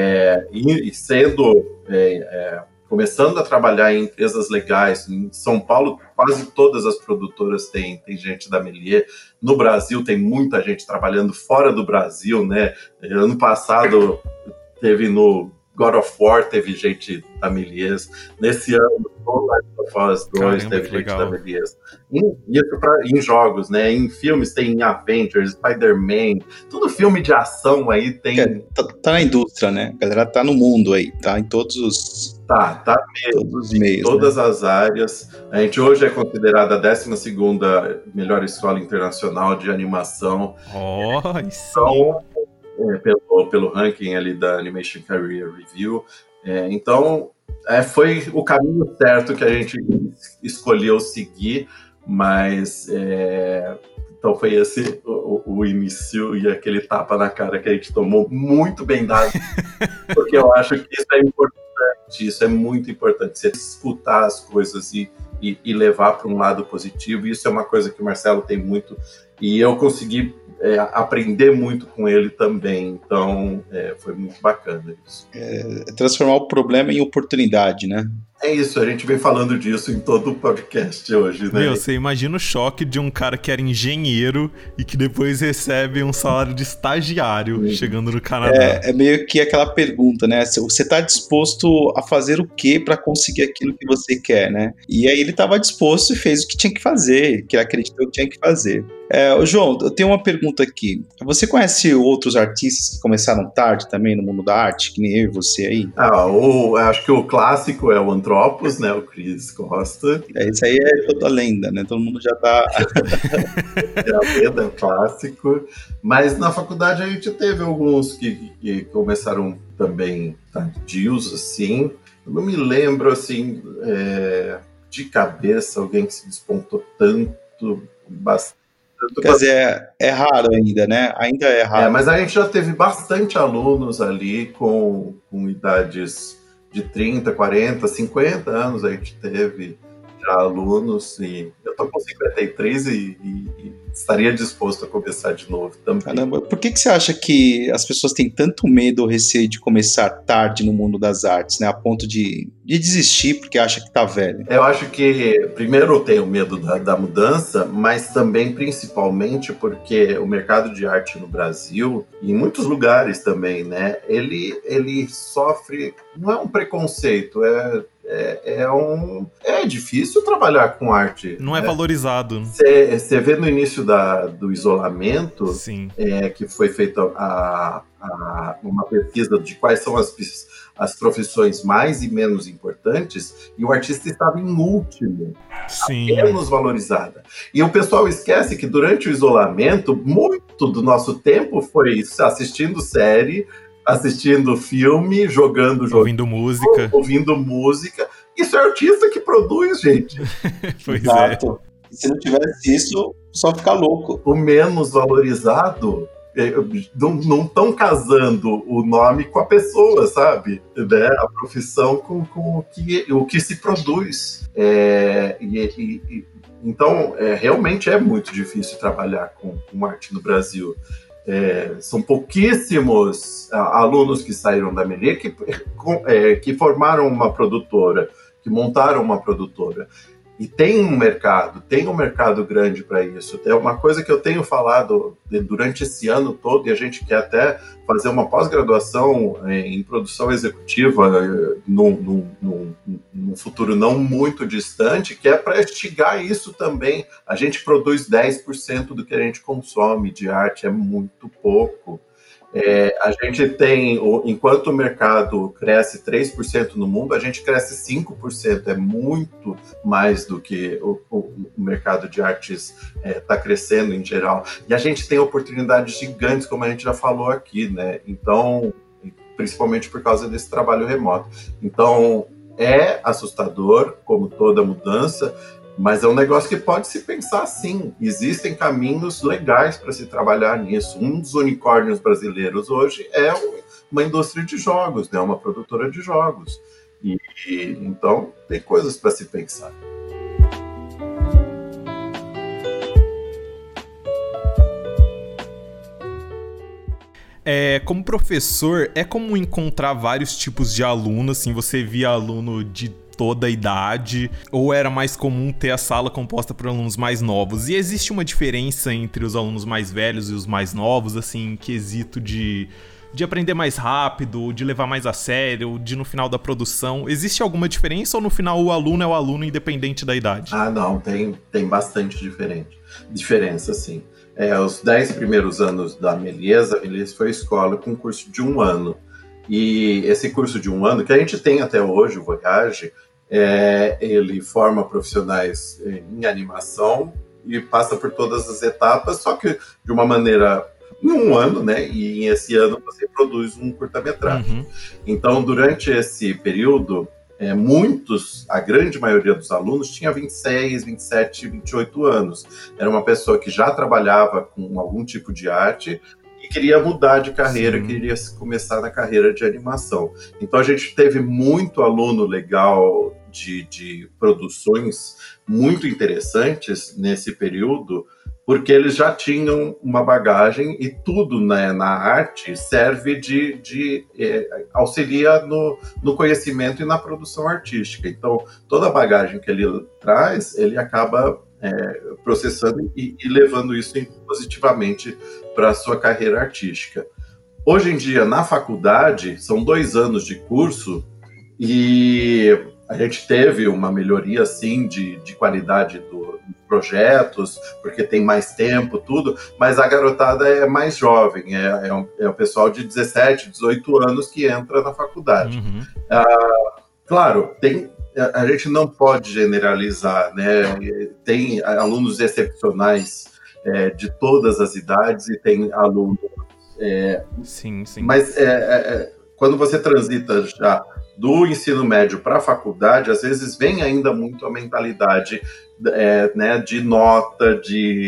começando a trabalhar em empresas legais, em São Paulo quase todas as produtoras têm gente da Melier, no Brasil tem muita gente trabalhando fora do Brasil, né? Ano passado teve no God of War, teve gente da Méliès. Nesse ano, no Last of Us 2, teve gente da Méliès. Isso em jogos, né? Em filmes tem Avengers, Spider-Man, tudo filme de ação aí tem... Tá na indústria, né? A galera tá no mundo aí, tá em todos os... Tá mesmo, todos os meios, todas, né? As áreas. A gente hoje é considerada a 12ª melhor escola internacional de animação. Então, pelo ranking ali da Animation Career Review. Então, foi o caminho certo que a gente escolheu seguir, mas então foi esse o início e aquele tapa na cara que a gente tomou muito bem dado, porque eu acho que isso é importante, isso é muito importante, você escutar as coisas e levar para um lado positivo. Isso é uma coisa que o Marcelo tem muito, e eu consegui aprender muito com ele também, então foi muito bacana isso. Transformar o problema em oportunidade, né? É isso, a gente vem falando disso em todo o podcast hoje, né? Você imagina o choque de um cara que era engenheiro e que depois recebe um salário de estagiário chegando no Canadá. É meio que aquela pergunta, né? Você está disposto a fazer o quê para conseguir aquilo que você quer, né? E aí ele estava disposto e fez o que tinha que fazer, que ele acreditou que tinha que fazer. João, eu tenho uma pergunta aqui. Você conhece outros artistas que começaram tarde também no mundo da arte, que nem eu e você aí? Acho que o clássico é o Antropos, né? O Chris Costa. Isso aí é toda lenda, né? Todo mundo já tá... É a lenda, é o clássico. Mas na faculdade a gente teve alguns que começaram também tardios, assim. Eu não me lembro, assim, de cabeça, alguém que se despontou bastante. Quer dizer, é raro ainda, né? Ainda é raro. Mas a gente já teve bastante alunos ali com idades de 30, 40, 50 anos a gente teve já alunos, e eu tô com 53 e estaria disposto a começar de novo também. Caramba, por que você acha que as pessoas têm tanto medo ou receio de começar tarde no mundo das artes, né? A ponto de desistir porque acha que tá velho? Eu acho que, primeiro, eu tenho medo da mudança, mas também, principalmente, porque o mercado de arte no Brasil, e em muitos lugares também, né? Ele sofre, não é um preconceito, é difícil trabalhar com arte. Não é valorizado. Você vê no início do isolamento, Sim. Que foi feita uma pesquisa de quais são as profissões mais e menos importantes, e o artista estava em último, Sim. menos valorizada. E o pessoal esquece que durante o isolamento, muito do nosso tempo foi isso, assistindo série, assistindo filme, jogando ouvindo música. Isso é artista que produz, gente. Pois Exato. E se não tivesse isso, só ficar louco. O menos valorizado, não estão casando o nome com a pessoa, sabe? Né? A profissão com o que se produz. Então, realmente é muito difícil trabalhar com arte no Brasil. São pouquíssimos alunos que saíram da Melier que formaram uma produtora, que montaram uma produtora. E tem um mercado grande para isso. É uma coisa que eu tenho falado durante esse ano todo, e a gente quer até fazer uma pós-graduação em produção executiva num futuro não muito distante, que é para instigar isso também. A gente produz 10% do que a gente consome de arte, é muito pouco. A gente tem, enquanto o mercado cresce 3% no mundo, a gente cresce 5%, é muito mais do que o mercado de artes está crescendo em geral. E a gente tem oportunidades gigantes, como a gente já falou aqui, né? Então, principalmente por causa desse trabalho remoto. Então, é assustador, como toda mudança, mas é um negócio que pode se pensar sim. Existem caminhos legais para se trabalhar nisso. Um dos unicórnios brasileiros hoje é uma indústria de jogos, né? Uma produtora de jogos. Então, tem coisas para se pensar. Como professor, é comum encontrar vários tipos de aluno, assim, você via aluno de toda a idade, ou era mais comum ter a sala composta por alunos mais novos? E existe uma diferença entre os alunos mais velhos e os mais novos, assim, em quesito de aprender mais rápido, de levar mais a sério, de no final da produção? Existe alguma diferença ou no final o aluno é o aluno independente da idade? Não, tem bastante diferença, sim. Os 10 primeiros anos da Melies, a Melies foi escola com um curso de 1 ano. E esse curso de 1 ano, que a gente tem até hoje, o Voyage, ele forma profissionais em animação e passa por todas as etapas, só que de uma maneira em 1 ano, né? E esse ano você produz um curta-metragem. Uhum. Então, durante esse período, a grande maioria dos alunos tinha 26, 27, 28 anos. Era uma pessoa que já trabalhava com algum tipo de arte e queria mudar de carreira, queria começar na carreira de animação. Então a gente teve muito aluno legal de produções muito interessantes nesse período, porque eles já tinham uma bagagem e tudo, né, na arte serve de auxilia no conhecimento e na produção artística. Então, toda a bagagem que ele traz, ele acaba processando e levando isso positivamente para a sua carreira artística. Hoje em dia, na faculdade, são 2 anos de curso e a gente teve uma melhoria, sim, de qualidade dos projetos, porque tem mais tempo, tudo, mas a garotada é mais jovem, é o pessoal de 17, 18 anos que entra na faculdade. Uhum. Claro, a gente não pode generalizar, né? Tem alunos excepcionais de todas as idades e tem alunos... Sim. Mas quando você transita já do ensino médio para a faculdade, às vezes vem ainda muito a mentalidade né, de nota,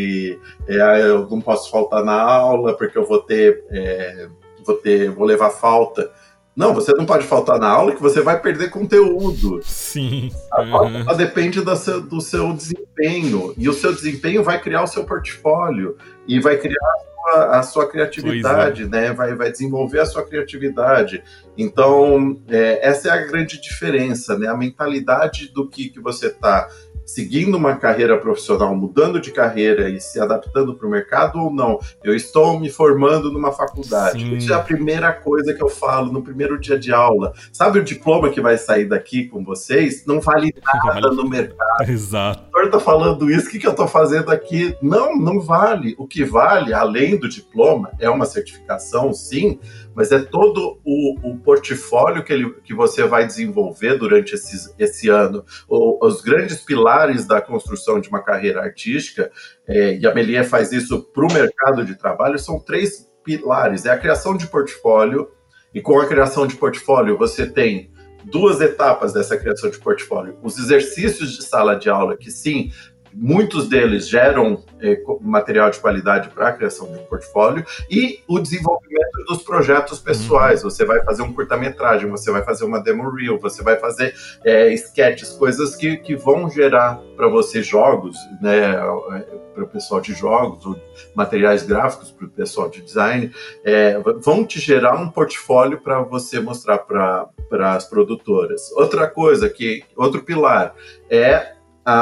eu não posso faltar na aula porque eu vou levar falta. Não, você não pode faltar na aula que você vai perder conteúdo. Sim. A nota depende do seu desempenho. E o seu desempenho vai criar o seu portfólio e vai criar a sua criatividade, né? Vai desenvolver a sua criatividade. Então, essa é a grande diferença, né? A mentalidade do que você está seguindo uma carreira profissional, mudando de carreira e se adaptando para o mercado ou não. Eu estou me formando numa faculdade. Sim. Isso é a primeira coisa que eu falo no primeiro dia de aula. Sabe o diploma que vai sair daqui com vocês? Não vale nada no mercado. Exato. O senhor está falando isso, o que eu estou fazendo aqui? Não vale. O que vale, além do diploma, é uma certificação, sim, mas é todo o portfólio que você vai desenvolver durante esse ano. Os grandes pilares da construção de uma carreira artística, e a Melier faz isso para o mercado de trabalho, são 3 pilares. É a criação de portfólio, e com a criação de portfólio você tem 2 etapas dessa criação de portfólio. Os exercícios de sala de aula, que sim, muitos deles geram material de qualidade para a criação de um portfólio, e o desenvolvimento dos projetos pessoais. Você vai fazer um curta-metragem, você vai fazer uma demo reel, você vai fazer sketches, coisas que vão gerar para você jogos, né, para o pessoal de jogos, ou materiais gráficos para o pessoal de design, vão te gerar um portfólio para você mostrar para as produtoras. Outro pilar é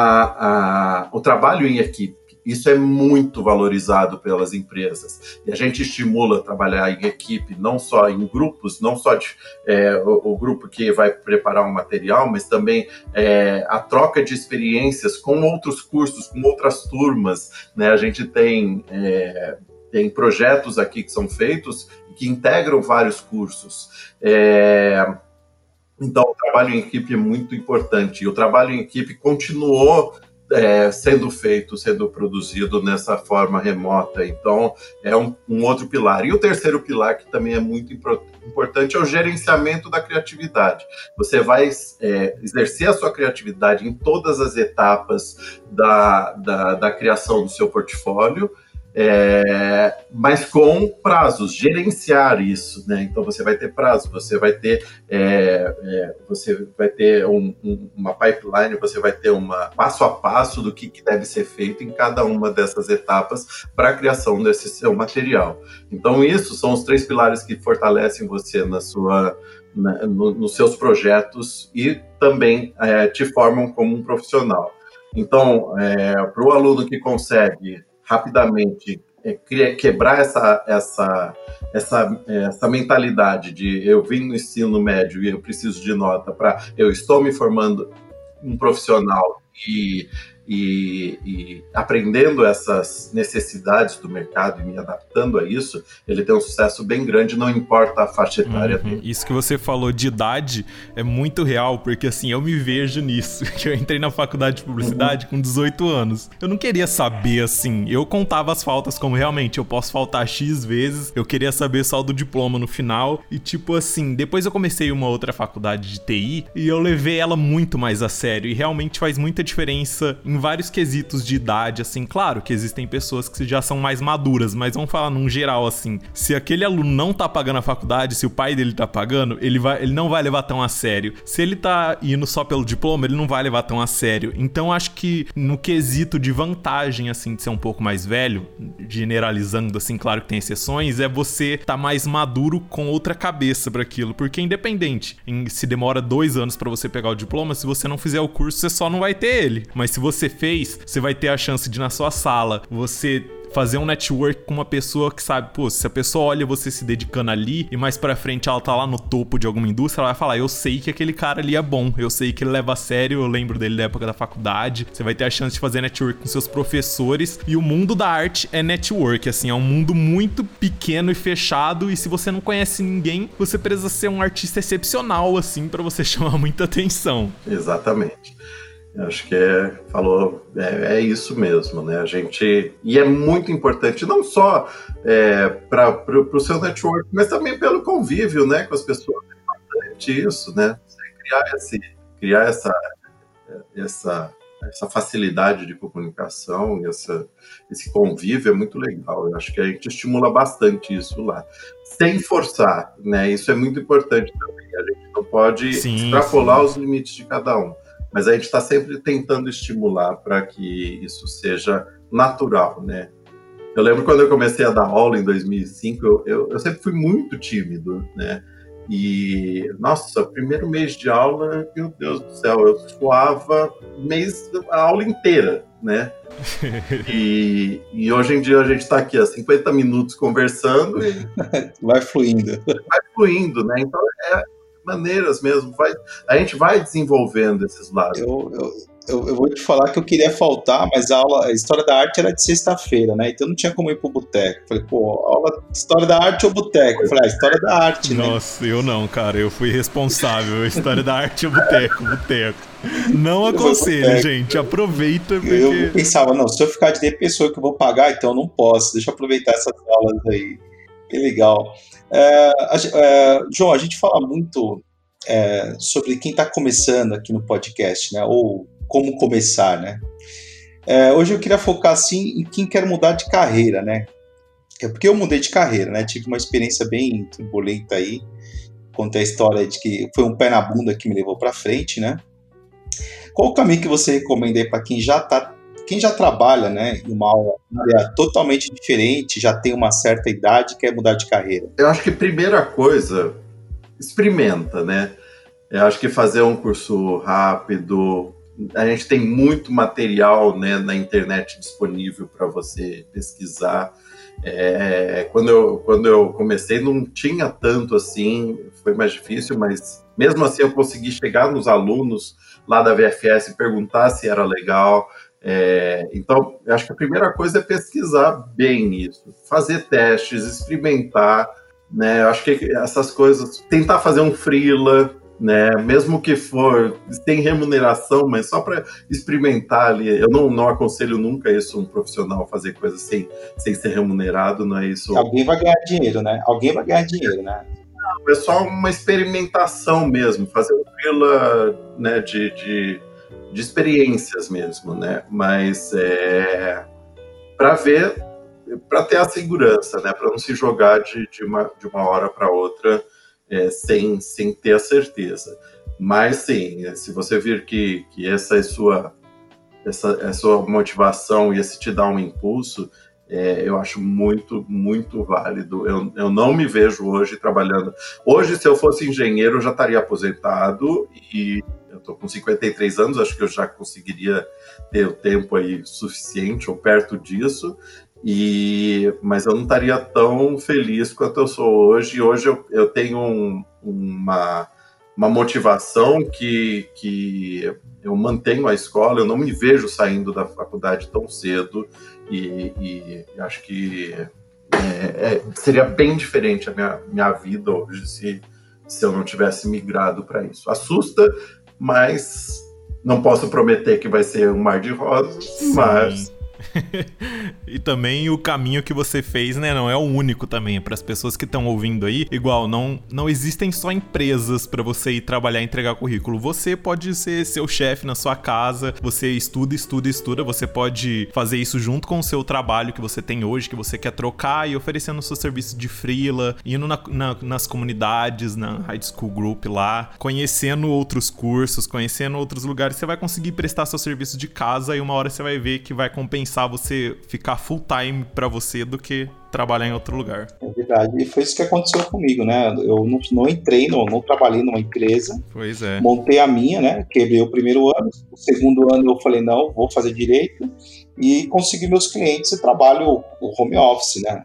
o trabalho em equipe. Isso é muito valorizado pelas empresas. E a gente estimula trabalhar em equipe, não só em grupos, não só o grupo que vai preparar um material, mas também a troca de experiências com outros cursos, com outras turmas, né? A gente tem projetos aqui que são feitos e que integram vários cursos. Então, o trabalho em equipe é muito importante. E o trabalho em equipe continuou sendo produzido nessa forma remota. Então, é um outro pilar. E o terceiro pilar, que também é muito importante, é o gerenciamento da criatividade. Você vai exercer a sua criatividade em todas as etapas da criação do seu portfólio, mas com prazos, gerenciar isso, né? Então você vai ter prazo, você vai ter uma pipeline, você vai ter passo a passo do que deve ser feito em cada uma dessas etapas para a criação desse seu material. Então isso são os 3 pilares que fortalecem você nos seus projetos e também te formam como um profissional. Então, para o aluno que consegue rapidamente quebrar essa mentalidade de eu vim no ensino médio e eu preciso de nota para eu estou me formando um profissional e aprendendo essas necessidades do mercado e me adaptando a isso, ele tem um sucesso bem grande, não importa a faixa etária dele. Isso que você falou de idade é muito real, porque assim, eu me vejo nisso, que eu entrei na faculdade de publicidade com 18 anos. Eu não queria saber, assim, eu contava as faltas como realmente eu posso faltar X vezes, eu queria saber só do diploma no final, e tipo assim, depois eu comecei uma outra faculdade de TI, e eu levei ela muito mais a sério, e realmente faz muita diferença em vários quesitos de idade, assim, claro que existem pessoas que já são mais maduras, mas vamos falar num geral, assim, se aquele aluno não tá pagando a faculdade, se o pai dele tá pagando, ele não vai levar tão a sério. Se ele tá indo só pelo diploma, ele não vai levar tão a sério. Então, acho que no quesito de vantagem, assim, de ser um pouco mais velho, generalizando, assim, claro que tem exceções, é você tá mais maduro com outra cabeça para aquilo, porque independente, se demora 2 anos para você pegar o diploma, se você não fizer o curso, você só não vai ter ele. Mas se você fez, você vai ter a chance de, na sua sala, você fazer um network com uma pessoa que sabe, pô, se a pessoa olha você se dedicando ali e mais pra frente ela tá lá no topo de alguma indústria, ela vai falar, eu sei que aquele cara ali é bom, eu sei que ele leva a sério, eu lembro dele da época da faculdade. Você vai ter a chance de fazer network com seus professores, e o mundo da arte é network, assim, é um mundo muito pequeno e fechado, e se você não conhece ninguém, você precisa ser um artista excepcional, assim, pra você chamar muita atenção. Exatamente. Acho que é isso mesmo, né? E é muito importante, não só para o seu network, mas também pelo convívio, né, com as pessoas. É importante isso, né? Você criar essa facilidade de comunicação, esse convívio é muito legal. Eu acho que a gente estimula bastante isso lá, sem forçar, né? Isso é muito importante também. A gente não pode extrapolar os limites de cada um, mas a gente está sempre tentando estimular para que isso seja natural, né? Eu lembro quando eu comecei a dar aula em 2005, eu sempre fui muito tímido, né? E, nossa, primeiro mês de aula, meu Deus do céu, eu suava a aula inteira, né? E hoje em dia a gente está aqui há 50 minutos conversando e... Vai fluindo. Vai fluindo, né? Então, maneiras mesmo, a gente vai desenvolvendo esses lados. Eu vou te falar que eu queria faltar, mas a História da Arte era de sexta-feira, né? Então não tinha como ir pro boteco. Falei, aula de História da Arte ou boteco? Eu falei, História da Arte, né? Nossa, eu não, cara. Eu fui responsável. História da Arte ou boteco? Não aconselho, gente. Aproveita. Porque... Eu pensava, não, se eu ficar de pessoa que eu vou pagar, então eu não posso. Deixa eu aproveitar essas aulas aí. Que legal. João, a gente fala muito sobre quem está começando aqui no podcast, né? Ou como começar, né? Hoje eu queria focar, assim, em quem quer mudar de carreira, né? Porque eu mudei de carreira, né? Tive uma experiência bem turbulenta aí. Contei a história de que foi um pé na bunda que me levou para frente, né? Qual o caminho que você recomenda aí para quem já trabalha, né, em uma área totalmente diferente, já tem uma certa idade e quer mudar de carreira? Eu acho que a primeira coisa, experimenta, né? Eu acho que fazer um curso rápido, a gente tem muito material, né, na internet disponível para você pesquisar. Quando eu comecei não tinha tanto assim, foi mais difícil, mas mesmo assim eu consegui chegar nos alunos lá da VFS e perguntar se era legal. Então, eu acho que a primeira coisa é pesquisar bem isso, fazer testes, experimentar, né? Eu acho que essas coisas, tentar fazer um freela, né? Mesmo que for, tem remuneração, mas só para experimentar ali. Eu não aconselho nunca isso, um profissional fazer coisas sem ser remunerado, não é isso. Alguém vai ganhar dinheiro, né? Não, é só uma experimentação mesmo, fazer um freela, né, de experiências mesmo, né? Mas para ter a segurança, né? Para não se jogar de uma hora para outra sem ter a certeza. Mas sim, se você vir que essa é sua motivação e esse te dá um impulso, eu acho muito, muito válido. Eu não me vejo hoje trabalhando. Hoje, se eu fosse engenheiro, eu já estaria aposentado e eu estou com 53 anos, acho que eu já conseguiria ter o tempo aí suficiente ou perto disso, mas eu não estaria tão feliz quanto eu sou hoje. Hoje eu tenho uma motivação que eu mantenho a escola, eu não me vejo saindo da faculdade tão cedo e acho que seria bem diferente a minha vida hoje se eu não tivesse migrado para isso. Assusta, mas não posso prometer que vai ser um mar de rosas, mas... E também o caminho que você fez, né, não é o único também. Para as pessoas que estão ouvindo aí, igual, não existem só empresas para você ir trabalhar e entregar currículo. Você pode ser seu chefe na sua casa, você estuda, você pode fazer isso junto com o seu trabalho que você tem hoje, que você quer trocar, e oferecendo o seu serviço de freela, indo nas comunidades, na High School Group lá, conhecendo outros cursos, conhecendo outros lugares. Você vai conseguir prestar seu serviço de casa e uma hora você vai ver que vai compensar você ficar full time pra você do que trabalhar em outro lugar. É verdade, e foi isso que aconteceu comigo, né? Eu não trabalhei numa empresa. Pois é. Montei a minha, né? Quebrei o primeiro ano, o segundo ano eu falei, não, vou fazer direito, e consegui meus clientes e trabalho o home office, né?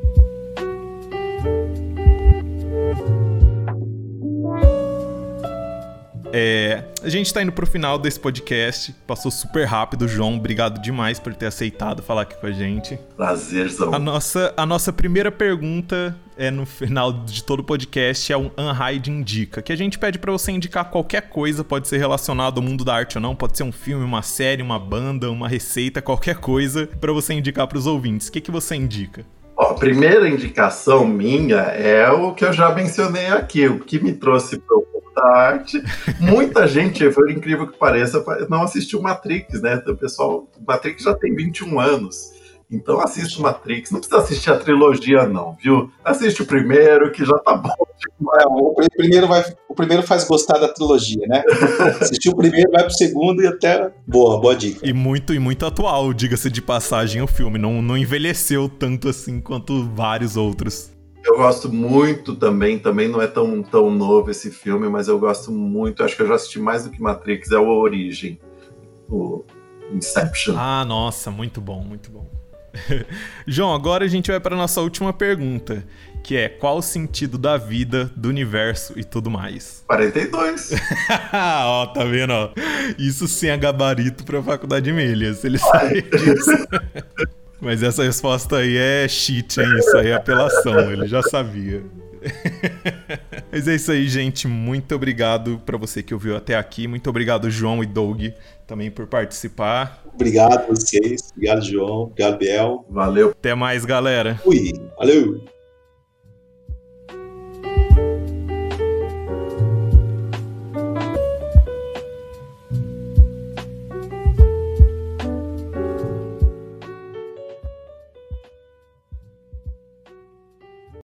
A gente tá indo pro final desse podcast. Passou super rápido, João. Obrigado demais por ter aceitado falar aqui com a gente. Prazerzão. A nossa primeira pergunta no final de todo o podcast é um Unhide Indica, que a gente pede pra você indicar qualquer coisa, pode ser relacionado ao mundo da arte ou não, pode ser um filme, uma série, uma banda, uma receita, qualquer coisa pra você indicar pros ouvintes. O que você indica? A primeira indicação minha é o que eu já mencionei aqui, o que me trouxe para o muita arte. Muita gente, por incrível que pareça, não assistiu Matrix, né? O pessoal, Matrix já tem 21 anos. Então assiste Matrix. Não precisa assistir a trilogia, não, viu? Assiste o primeiro, que já tá bom. O primeiro faz gostar da trilogia, né? Assistir o primeiro, vai pro segundo e até... Boa dica. E muito atual, diga-se de passagem, o filme. Não envelheceu tanto assim quanto vários outros. Eu gosto muito também não é tão novo esse filme, mas eu gosto muito, acho que eu já assisti mais do que Matrix, é o Origem, o Inception. Ah, nossa, muito bom. João, agora a gente vai para nossa última pergunta, que é: qual o sentido da vida, do universo e tudo mais? 42. Ó, tá vendo, ó? Isso sim é gabarito pra faculdade Melias, ele sabe disso. Mas essa resposta aí é cheat, hein? Isso aí é apelação, ele já sabia. Mas é isso aí, gente. Muito obrigado pra você que ouviu até aqui. Muito obrigado, João e Doug, também por participar. Obrigado a vocês. Obrigado, João. Obrigado, Biel. Valeu. Até mais, galera. Fui. Valeu.